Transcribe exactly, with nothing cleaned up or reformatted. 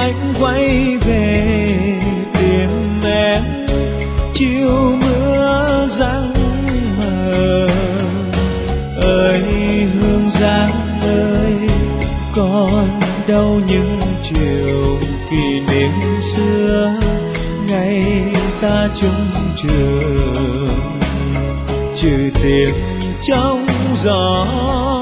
anh quay về tìm em, chiều mưa giăng mờ. Ơi Hương Giang ơi, còn đâu những chiều kỷ niệm xưa, ngày ta chung trường trừ tiếng trong gió.